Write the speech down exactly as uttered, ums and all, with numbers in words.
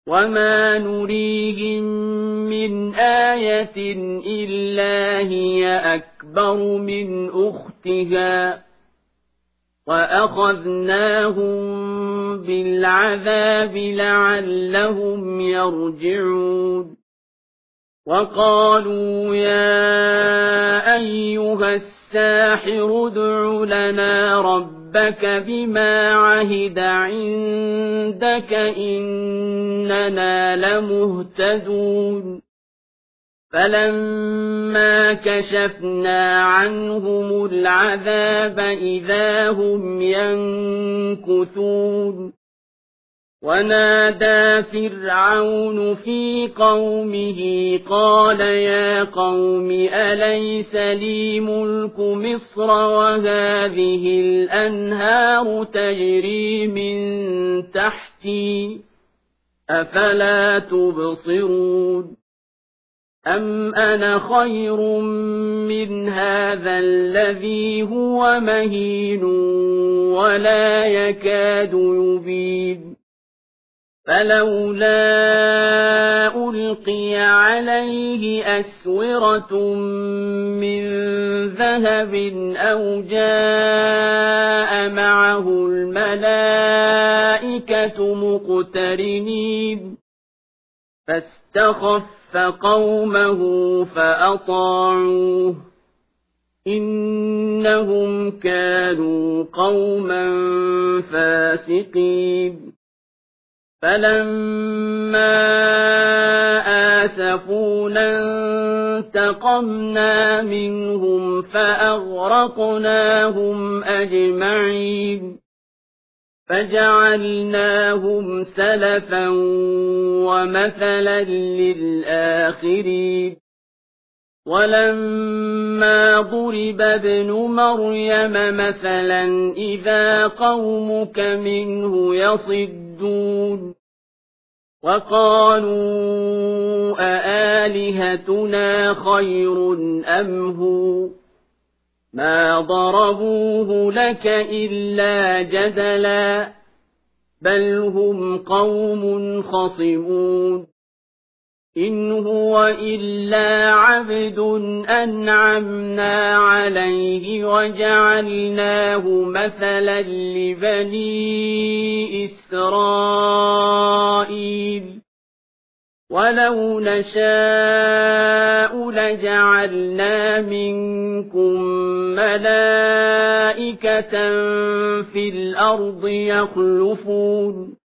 وما نريهم من آية إلا هي أكبر من أختها وأخذناهم بالعذاب لعلهم يرجعون وقالوا يا أيها الساحر ادع لنا ربك بما عهد عندك إننا لمهتدون فلما كشفنا عنهم العذاب إذا هم ينكثون ونادى فرعون في قومه قال يا قوم أليس لي ملك مصر وهذه الأنهار تجري من تحتي أفلا تبصرون أم أنا خير من هذا الذي هو مهين ولا يكاد يبين فلولا ألقي عليه أسورة من ذهب أو جاء معه الملائكة مقترنين فاستخف قومه فأطاعوه إنهم كانوا قوما فاسقين فلما آسفونا انتقمنا منهم فأغرقناهم أجمعين فجعلناهم سلفا ومثلا للآخرين ولما ضرب ابن مريم مثلا إذا قومك منه يصدون وقالوا أآلهتنا خير أم هو ما ضربوه لك إلا جدلا بل هم قوم خصمون إن هو إلا عبد أنعمنا عليه وجعلناه مثلا لبني إسرائيل ولو نشاء لجعلنا منكم ملائكة في الأرض يخلفون